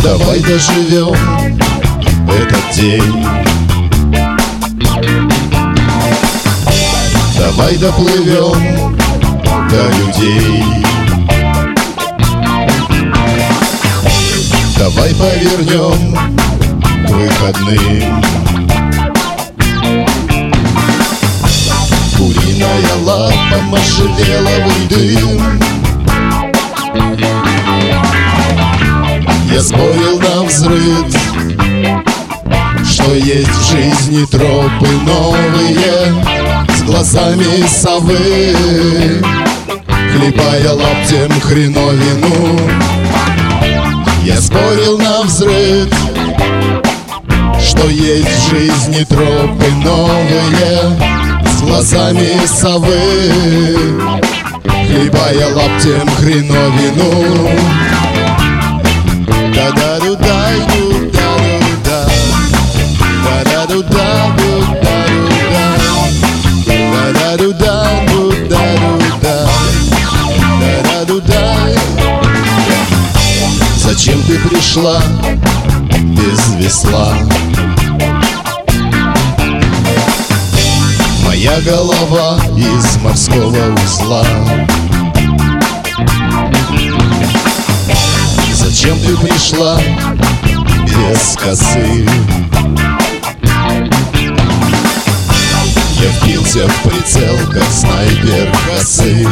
Давай доживем этот день. Давай доплывем до людей. Давай повернем к выходным. Куриная лапа, можжевеловый дым. Я спорил навзрыд, что есть в жизни тропы новые, с глазами совы, хлебая лаптем хреновину. Я спорил навзрыд, что есть в жизни тропы новые, с глазами совы, хлебая лаптем хреновину. Да-да-ду-дай-ду-да-ду-да, да-да-ду-да-ду-да-ду-да, да-да-ду-да-ду-да-ду-да, да-да-ду-дай. Зачем ты пришла без весла? Моя голова из морского узла. Зачем ты пришла без косы? Я впился в прицел, как снайпер косы.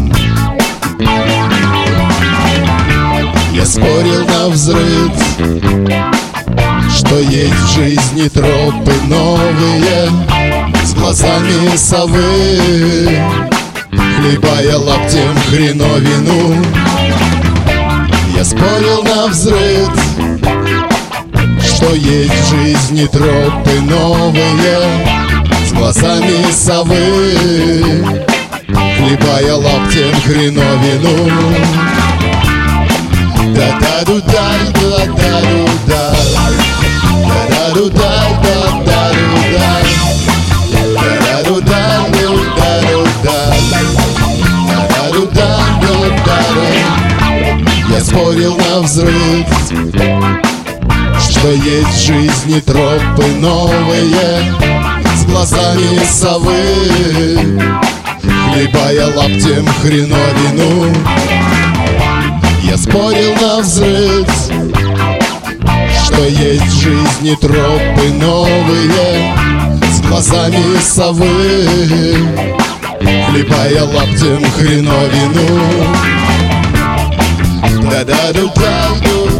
Я спорил навзрыд, что есть в жизни тропы новые, с глазами совы, хлебая лаптем хреновину. Я спорил навзрыд, что есть в жизни тропы новые, с глазами совы, хлебая лаптем хреновину. Да-да-ду-дай, да-да-ду-да, да-да-ду-дай, да-да-ду-дай, да-да-ду-дай, да-да-ду-дай, да-да-ду-дай. Я спорил навзрыд, что есть в жизни тропы новые, с глазами совы, хлебая лаптем хреновину. Я спорил навзрыд, что есть в жизни тропы новые, с глазами совы, хлебая лаптем хреновину. Да-да-ду-да-ду.